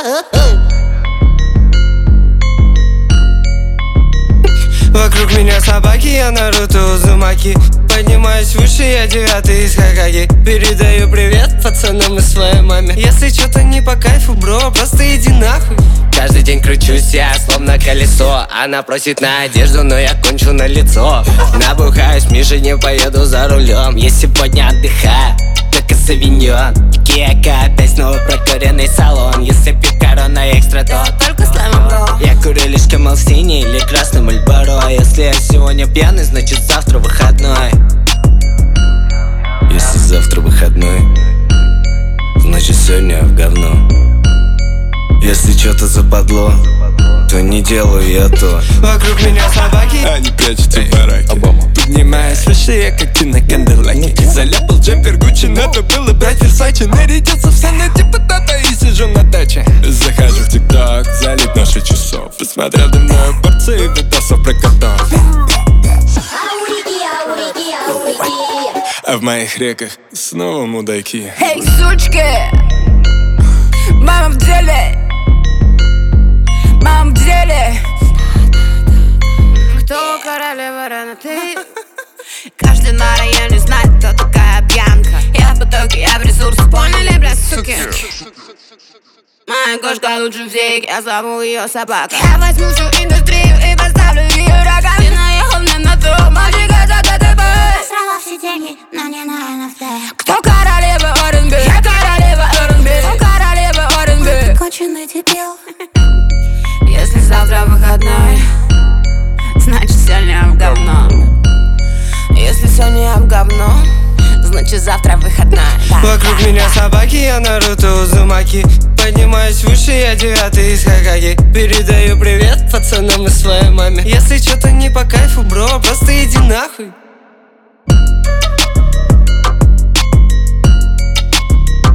Вокруг меня собаки, я Наруто Узумаки. Поднимаюсь выше, я 9-й из Хокаги. Передаю привет пацанам и своей маме. Если что-то не по кайфу, бро, просто иди нахуй. Каждый день кручусь я, словно колесо. Она просит на одежду, но я кончу на лицо. Набухаюсь, Миша, не поеду за рулем. Я сегодня отдыхаю, как и Савиньон. Кека, опять снова прокуренный салон. Если пить корона экстра, то только с лаймом, бро. Я курю лишь Camel синий или красный Мальборо. Если я сегодня пьяный, значит завтра выходной. Если завтра выходной, значит сегодня в говно. Если что-то западло, то не делаю я то. Вокруг меня собаки, они прячутся в бараке. Поднимаясь выше, я как Тина Кандерлаки. Заляпал джемпер Гуччи, надо было брать Версачи. Нарядился в саня типа Тата и сижу на даче. Захожу в ТикТок, залит наши часов. Посмотрел дымную порцию видосов про котов. А в моих реках снова мудаки. Эй, сучки! Мама в деле! Мама в деле! Кто королева Рената? Каждый на районе знает, кто такая Бьянка. Я в потоке, я в ресурсах, поняли, блядь, суки? Моя кошка лучше всех, я зову ее собака. Я возьму всю индустрию и поставлю ее раком. Ты наехал мне на то, мальчика за ДТП. Срала все деньги, но не на NFT. Кто королева R&B? Я королева R&B. Кто королева R&B? Конченый дебил. Если завтра выходной, значит сегодня в говно. Если сегодня в говно, значит завтра выходной. Вокруг меня собаки, я Наруто Узумаки. Поднимаюсь выше, я 9-й из Хокаги. Передаю привет пацанам и своей маме. Если что-то не по кайфу, бро, просто иди нахуй.